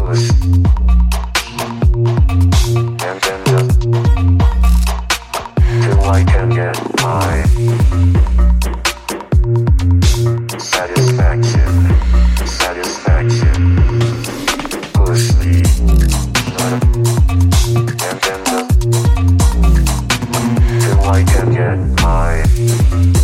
push, and then just till I can get my satisfaction, push me, and then just till I can get my